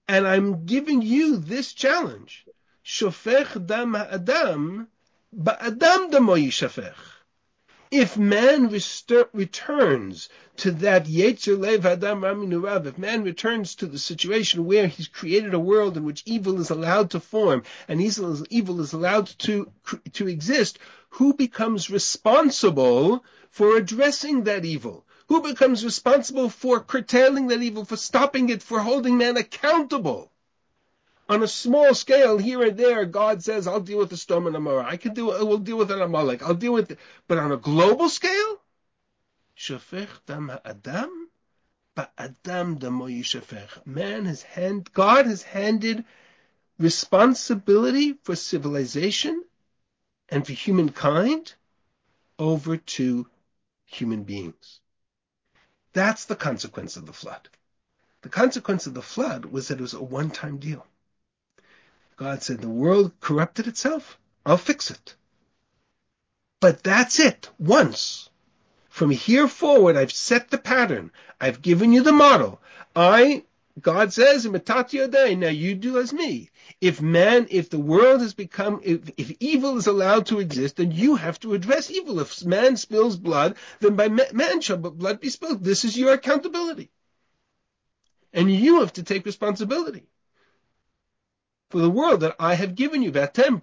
Speaker 2: And I'm giving you this challenge. Shofech dam ha'adam, ba'adam damo yishafech. If man restur- returns to that Yetzer Lev Adam Raminu Rav, if man returns to the situation where he's created a world in which evil is allowed to form and evil is, evil is allowed to, to exist, who becomes responsible for addressing that evil? Who becomes responsible for curtailing that evil, for stopping it, for holding man accountable? On a small scale, here and there, God says, I'll deal with the storm and Amorah. I can do, we'll deal with an Amalek. I'll deal with it. But on a global scale, Shofech dam ha'adam, ba'adam damo yishafech. Man has hand, God has handed responsibility for civilization and for humankind over to human beings. That's the consequence of the flood. The consequence of the flood was that it was a one-time deal. God said, the world corrupted itself. I'll fix it. But that's it. Once. From here forward, I've set the pattern. I've given you the model. I, God says, imitatio Dei, now you do as me. If man, if the world has become, if, if evil is allowed to exist, then you have to address evil. If man spills blood, then by man shall blood be spilled. This is your accountability. And you have to take responsibility for the world that I have given you.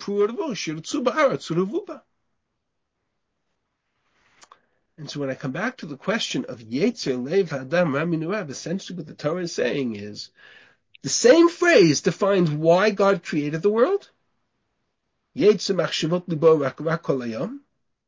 Speaker 2: And so when I come back to the question of Yetzer Lev Adam Raminu Rav, essentially what the Torah is saying is, the same phrase defines why God created the world. Yetzer Machshavot Libo Rak Rak Kol Hayom.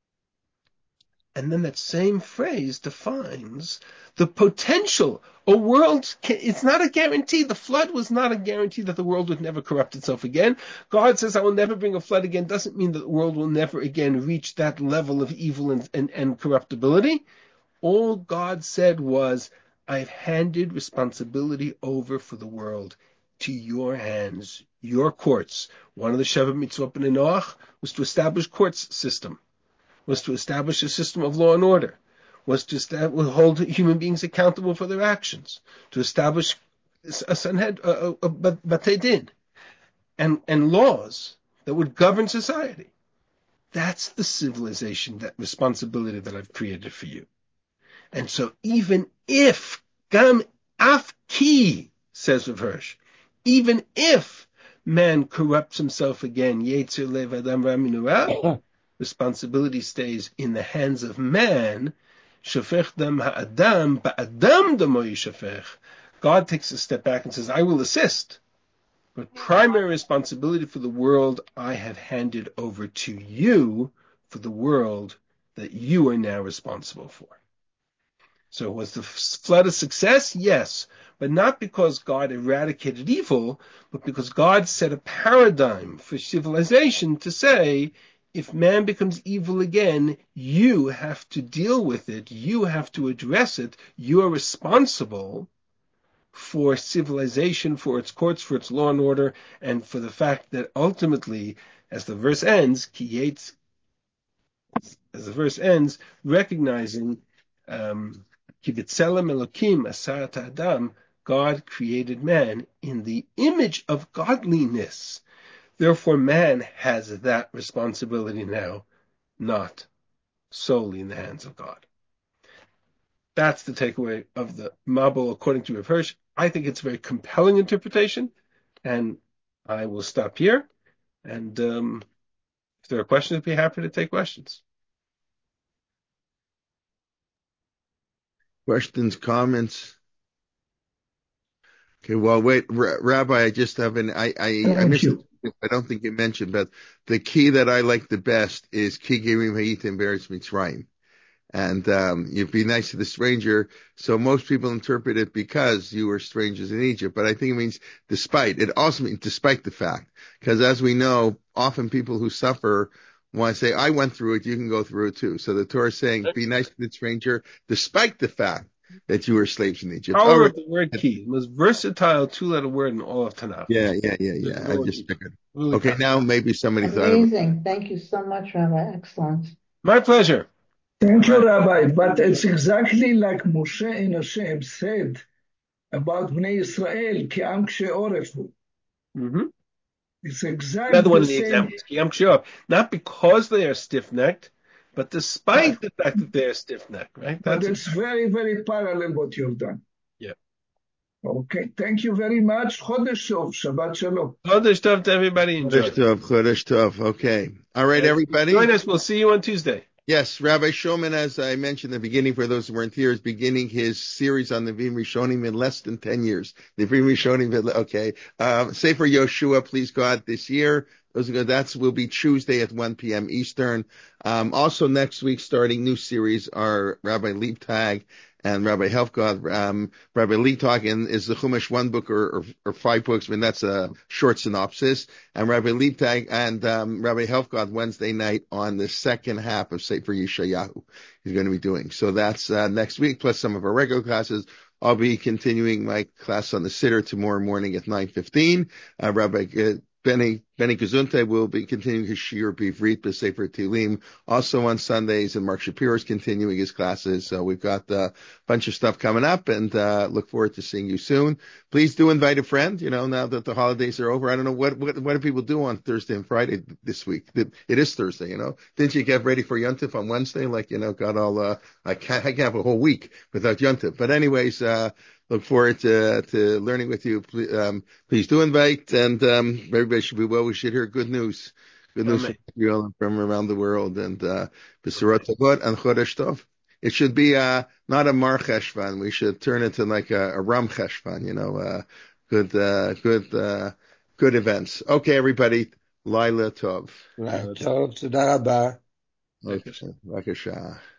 Speaker 2: And then that same phrase defines the potential. A world, can, it's not a guarantee. The flood was not a guarantee that the world would never corrupt itself again. God says, I will never bring a flood again. Doesn't mean that the world will never again reach that level of evil and, and, and corruptibility. All God said was, I've handed responsibility over for the world to your hands, your courts. One of the Sheva Mitzvot B'nai Noach was to establish courts system. Was to establish a system of law and order, was to establish, hold human beings accountable for their actions, to establish a sanhed, a, a, a batei din, and, and laws that would govern society. That's the civilization, that responsibility that I've created for you. And so even if, gam af ki, says Rav Hirsch, even if man corrupts himself again, Yetzer Lev Adam Raminu Rav, responsibility stays in the hands of man. Shofech dam ha'adam, ba'adam damo yishafech. God takes a step back and says, I will assist. But primary responsibility for the world I have handed over to you for the world that you are now responsible for. So was the flood a success? Yes. But not because God eradicated evil, but because God set a paradigm for civilization to say, if man becomes evil again, you have to deal with it. You have to address it. You are responsible for civilization, for its courts, for its law and order, and for the fact that ultimately, as the verse ends, Ki as the verse ends, recognizing um, Ki b'tzelem Elokim asat Adam, God created man in the image of godliness. Therefore, man has that responsibility now, not solely in the hands of God. That's the takeaway of the Mabul according to Rav Hirsch. I think it's a very compelling interpretation, and I will stop here. And um, if there are questions, I'd be happy to take questions.
Speaker 1: Questions, comments? Okay, well, wait, R- Rabbi, I just have an, I, I, I missed it. I don't think you mentioned, but the key that I like the best is Ki Gerim Hayitim Beretz Mitzrayim. And um, you'd be nice to the stranger. So most people interpret it because you were strangers in Egypt. But I think it means despite. It also means despite the fact. Because as we know, often people who suffer want to say, I went through it, you can go through it too. So the Torah is saying, be nice to the stranger despite the fact that you were slaves in Egypt.
Speaker 2: Power
Speaker 1: right.
Speaker 2: of the word key. The most versatile two-letter word in all of Tanakh.
Speaker 1: Yeah, yeah, yeah, yeah. I just figured.
Speaker 2: Really
Speaker 1: okay, now maybe somebody
Speaker 5: Amazing.
Speaker 1: thought of it.
Speaker 5: Amazing. Thank you so much, Rabbi. Excellent.
Speaker 2: My pleasure.
Speaker 3: Thank you, Rabbi. But it's exactly like Moshe and Hashem said about Bnei Israel, ki am kshe orefu.
Speaker 2: Mm-hmm.
Speaker 3: It's exactly
Speaker 2: Another one
Speaker 3: the
Speaker 2: of the
Speaker 3: same.
Speaker 2: examples. Yom Kippur, not because they are stiff-necked, but despite the fact that they are stiff-necked, right?
Speaker 3: But
Speaker 2: That's
Speaker 3: it's very, very parallel what you've done.
Speaker 2: Yeah.
Speaker 3: Okay, thank you very much. Chodesh Tov, Shabbat Shalom.
Speaker 2: Chodesh Tov to everybody. Enjoy.
Speaker 1: Chodesh Tov, Chodesh Tov. Okay. All right,
Speaker 2: And
Speaker 1: everybody.
Speaker 2: join us. We'll see you on Tuesday.
Speaker 1: Yes, Rabbi Shulman, as I mentioned in the beginning, for those who weren't here, is beginning his series on the Nevi'im Rishonim in less than ten years. The Nevi'im Rishonim, okay. Um, Sefer Yoshua, please God, this year. Those are good. That's will be Tuesday at one p.m. Eastern. Um, also next week, starting new series, are Rabbi Liebtag and Rabbi Helfgott. Um, Rabbi Liebtag is the Chumash one book or, or, or five books. I mean, that's a short synopsis. And Rabbi Liebtag and um, Rabbi Helfgott Wednesday night on the second half of Sefer Yeshayahu he's going to be doing. So that's uh, next week, plus some of our regular classes. I'll be continuing my class on the Siddur tomorrow morning at nine fifteen. Uh, Rabbi uh, Benny, Benny Gesundheit will be continuing his Shiur Bivrit B'Sefer Tehillim also on Sundays, and Mark Shapiro is continuing his classes. So we've got a bunch of stuff coming up, and uh, look forward to seeing you soon. Please do invite a friend, you know, now that the holidays are over. I don't know, what what, what do people do on Thursday and Friday this week? It, it is Thursday, you know. Didn't you get ready for Yontif on Wednesday? Like, you know, got all, uh, I can't, I can't have a whole week without Yontif. But anyways, uh, look forward to, to learning with you. Please, um, please do invite, and um, everybody should be well. We should hear good news, good news from Israel from around the world, and uh, B'Surot Tovot and Chodesh Tov. It should be uh, not a Mar Cheshvan. We should turn it to like a, a Ram Cheshvan. You know, uh, good, uh, good, uh, good events. Okay, everybody. Laila Tov.
Speaker 3: Laila Tov. Toda Rabba.
Speaker 1: Okay. B'Kasha.